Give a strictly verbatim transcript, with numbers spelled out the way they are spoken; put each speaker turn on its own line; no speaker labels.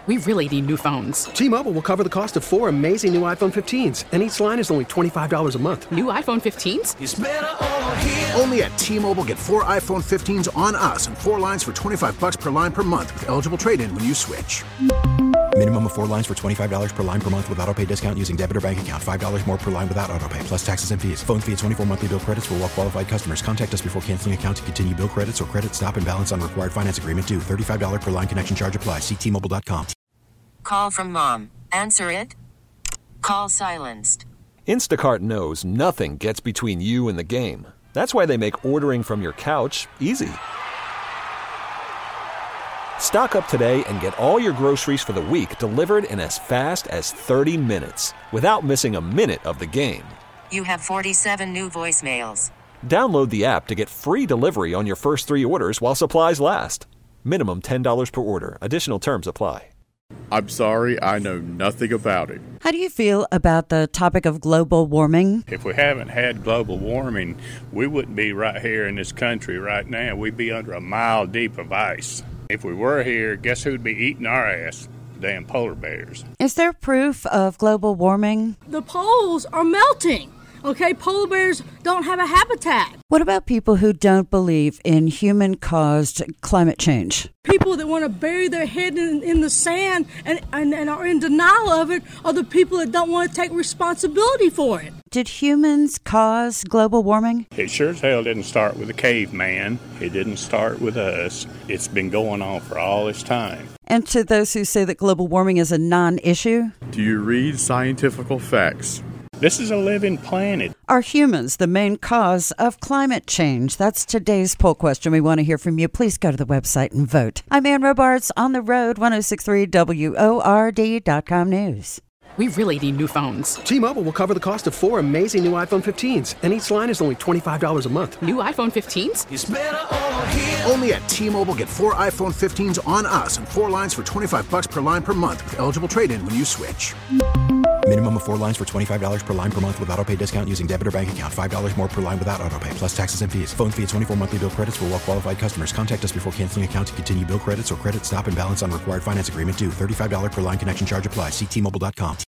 We really need new phones.
T-Mobile will cover the cost of four amazing new iPhone fifteens, and each line is only twenty-five dollars a month.
New iPhone fifteens?
It's better over here.
Only at T-Mobile, get four iPhone fifteens on us and four lines for twenty-five dollars per line per month with eligible trade-in when you switch.
Minimum of four lines for twenty-five dollars per line per month with autopay discount using debit or bank account. five dollars more per line without autopay, plus taxes and fees. Phone fee at twenty-four monthly bill credits for well-qualified customers. Contact us before canceling account to continue bill credits or credit stop and balance on required finance agreement due. thirty-five dollars per line connection charge applies. See T Mobile dot com.
Call from mom. Answer it. Call silenced.
Instacart knows nothing gets between you and the game. That's why they make ordering from your couch easy. Stock up today and get all your groceries for the week delivered in as fast as thirty minutes without missing a minute of the game.
You have forty-seven new voicemails.
Download the app to get free delivery on your first three orders while supplies last. Minimum ten dollars per order. Additional terms apply.
I'm sorry, I know nothing about it.
How do you feel about the topic of global warming?
If we haven't had global warming, we wouldn't be right here in this country right now. We'd be under a mile deep of ice. If we were here, guess who'd be eating our ass? Damn polar bears.
Is there proof of global warming?
The poles are melting. Okay, polar bears don't have a habitat.
What about people who don't believe in human-caused climate change?
People that want to bury their head in, in the sand and, and, and are in denial of it are the people that don't want to take responsibility for it.
Did humans cause global warming?
It sure as hell didn't start with a caveman. It didn't start with us. It's been going on for all this time.
And to those who say that global warming is a non-issue?
Do you read scientific facts?
This is a living planet.
Are humans the main cause of climate change? That's today's poll question. We want to hear from you. Please go to the website and vote. I'm Ann Robarts on the road, ten sixty-three W O R D dot com news.
We really need new phones.
T-Mobile will cover the cost of four amazing new iPhone fifteens, and each line is only twenty-five dollars a month.
New iPhone fifteens?
It's better over here.
Only at T-Mobile, get four iPhone fifteens on us and four lines for twenty-five dollars per line per month with eligible trade-in when you switch.
Minimum of four lines for twenty-five dollars per line per month with autopay discount using debit or bank account. five dollars more per line without autopay, plus taxes and fees. Phone fee at twenty-four monthly bill credits for well-qualified customers. Contact us before canceling account to continue bill credits or credit stop and balance on required finance agreement due. thirty-five dollars per line connection charge applies. See T Mobile dot com.